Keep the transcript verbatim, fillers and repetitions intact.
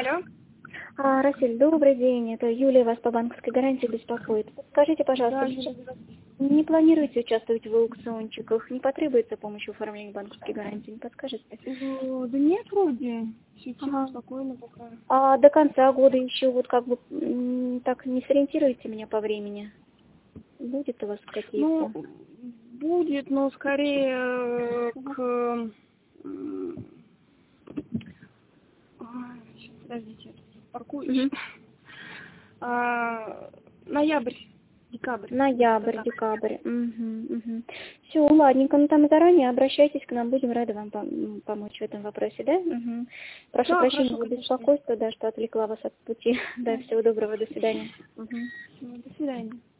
Алло. А, Расиль, добрый день. Это Юлия вас по банковской гарантии беспокоит. Скажите, пожалуйста, Да, сейчас не планируете участвовать в аукциончиках? Не потребуется помощь в оформлении банковской гарантии? Не подскажете? Э, Да нет, вроде. Все тихо, Ага. спокойно пока. А до конца года еще вот как бы м, так не сориентируете меня по времени? Будет у вас Ну, какие-то? будет, но скорее э, к... м, а, щас, подождите, я тут паркуюсь. Мгм. А, ноябрь, декабрь. где-то Ноябрь, так. декабрь. Угу, Все, ладненько. Ну там заранее обращайтесь к нам, будем рады вам пом- помочь в этом вопросе, да? Угу. Прошу Да, прощения хорошо, за конечно. беспокойство, да, что отвлекла вас от пути. Да, всего доброго, до свидания. Мгм. Всё, до свидания.